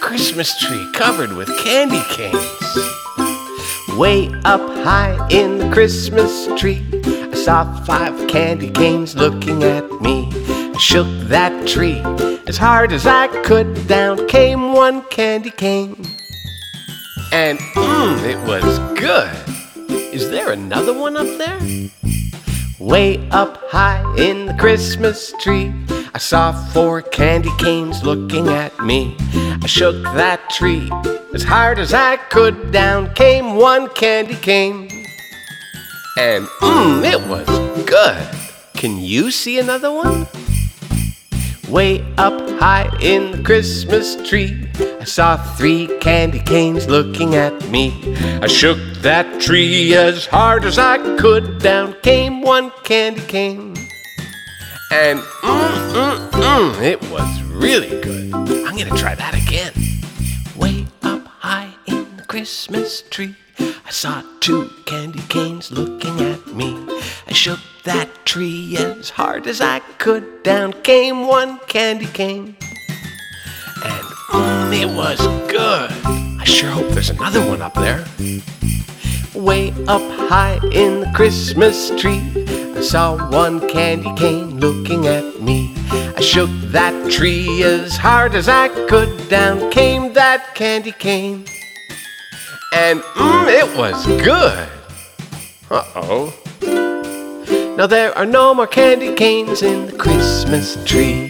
Christmas tree covered with candy canes. Way up high in the Christmas tree, I saw 5 candy canes looking at me. I shook that tree as hard as I could. Down came 1 candy cane. And it was good. Is there another one up there? Way up high in the Christmas tree, I saw 4 candy canes looking at me. I shook that tree as hard as I could. Down came 1 candy cane. And it was good. Can you see another one? Way up high in the Christmas tree, I saw 3 candy canes looking at me. I shook that tree as hard as I could. Down came 1 candy cane. And it was really good. I'm gonna try that again. Way up high in the Christmas tree, I saw 2 candy canes looking at me. I shook that tree as hard as I could. Down came 1 candy cane. And it was good. I sure hope there's another one up there. Way up high in the Christmas tree, I saw 1 candy cane looking at me. I shook that tree as hard as I could. Down came that candy cane. And it was good. Uh-oh. Now there are no more candy canes in the Christmas tree.